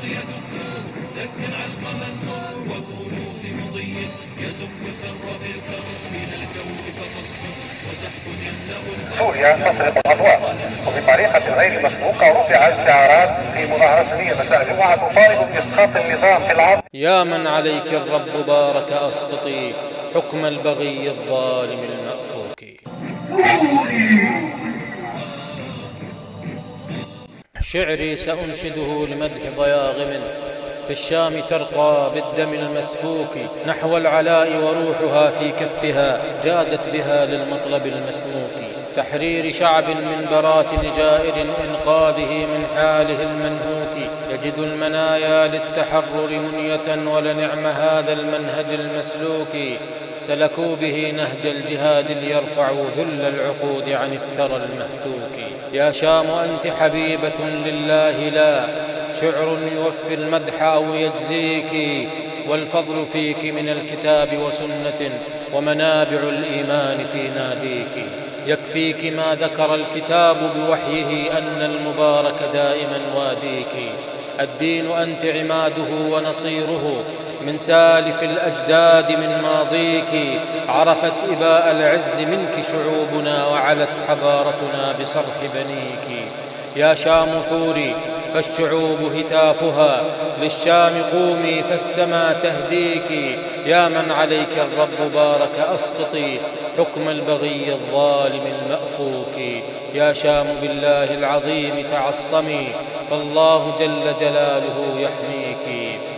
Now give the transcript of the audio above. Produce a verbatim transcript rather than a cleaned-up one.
يدكوه دكا علقما مر وكونوا في مضي يزف الفر بالكر من الجو فصصف وزحف يملأ سوريا تسرق الأضواء وبطريقة غير مسبوقة رفعت شعارات في مظاهرة سلمية مساء الجمعة تطالب بإسقاط النظام في العاصمة. يا من عليك الرب بارك أسقطي حكم البغي الظالم المأفوك. شعري سأنشده لمدح ضياغم في الشام ترقى بالدم المسفوك نحو العلاء وروحها في كفها جادت بها للمطلب المسموك تحرير شعب من براثن جائر إنقاذه من حاله المنهوك يجد المنايا للتحرر منية ولنعم هذا المنهج المسلوك سلكوا به نهج الجهاد ليرفعوا ذل العقود عن الثرى المهتوك. يا شام أنت حبيبة لله لا شعر يوفي المدح أو يجزيك والفضل فيك من الكتاب وسنة ومنابع الإيمان في ناديك يكفيك ما ذكر الكتاب بوحيه أن المبارك دائما واديك الدين أنت عماده ونصيره من سالف الأجداد من ماضيك عرفت إباء العز منك شعوبنا وعلت حضارتنا بصرح بنيك. يا شام ثوري فالشعوب هتافها للشام قومي فالسما تهديك يا من عليك الرب بارك أسقطي حكم البغي الظالم المأفوك. يا شام بالله العظيم تعصمي فالله جل جلاله يحميك.